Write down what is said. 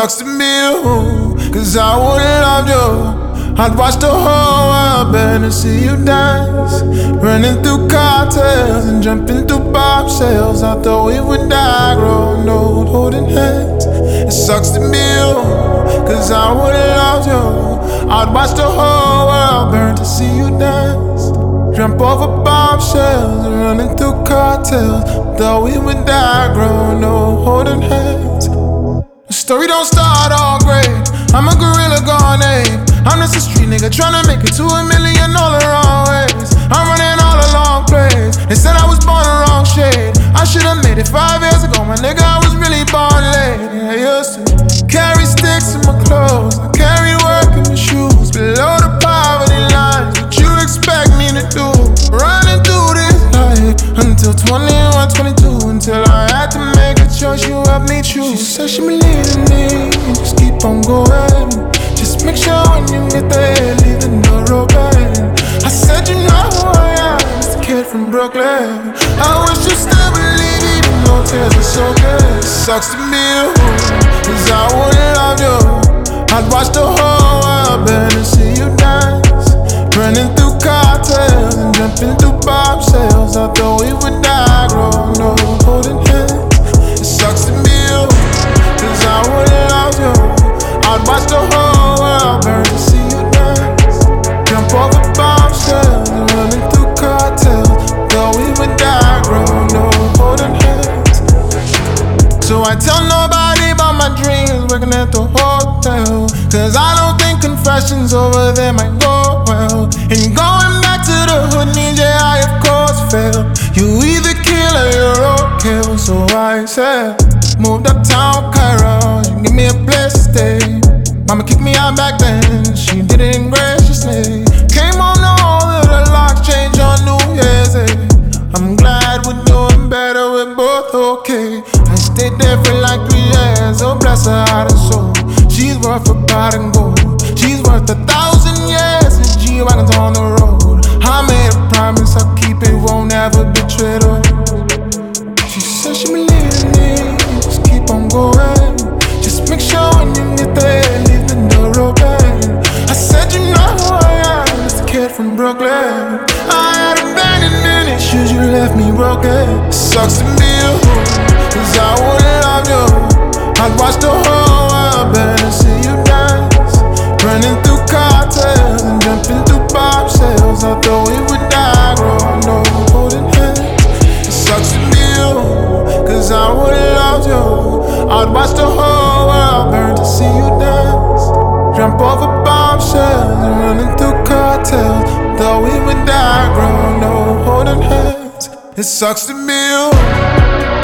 sucks to be you, cause I would've loved you. I'd watch the whole world burn to see you dance, running through cocktails and jumping through bobshells. I thought we would die growing old, holding hands. It sucks to be you, cause I would've loved you. I'd watch the whole world burn to see you dance, jump over bobshells and running through cocktails. Thought we would die growing old, holding hands. The story don't start all great. I'm a gorilla gone ape. I'm just a street nigga tryna make it to $1 million all the wrong ways. I'm running all the long plays. They said I was born the wrong shade. I should've made it 5 years ago, my nigga. I was really born late. I used to carry sticks in my clothes. I carry work in my shoes. Below the poverty line, what you expect me to do? Running through this life until 21, 22, until I had to make a choice. You helped me choose. She said she believed in me, just keep on going. Just make sure when you get there, leave the door open. I said you know who I am, it's the kid from Brooklyn. I wish you still believe even though tears are so good. It sucks to be you, cause I would've loved you. I'd watch the whole world burn to see you dance, running through cocktails and jumping through bobshells. I thought we would die growing old, holding hands. It sucks to be you, cause I would've loved you. I'd watch the whole world burn to see you dance, jump over bobshells and running through cocktails. Thought we would die growing old, holding hands. So I tell nobody about my dreams, working at the hotel, cause I don't think confessions over there might go well. And going back to the hood means I of course fail. You either kill or you're roadkill. So I said, moved uptown Cairo, you give me a place to stay. Mama kicked me out back then, she did it graciously. Came home to all of the locks change on New Year's Eve. I'm glad we're doing better, we're both okay. I stayed there for like 3 years, oh bless her heart and soul. She's worth a pot and gold, she's worth 1,000 years of G-Wagons on the road. I made a promise I'll keep it, won't ever betray her. She said she believed in me, just keep on going. Just make sure when you get there, leave the door open. I said you know who I am, it's the kid from Brooklyn. I had abandonment issues, you left me broken. It sucks to be you, cause I would've loved you. I'd watch the whole world burn to see you dance, running through cocktails and jumping through bobshells. I thought we would die growing old, holding hands. It sucks to be you, cause I would've loved you. I'd watch the whole world burn to see you dance, jump over bobshells and running through cocktails. Thought we would die growing old, holding hands. It sucks to be you.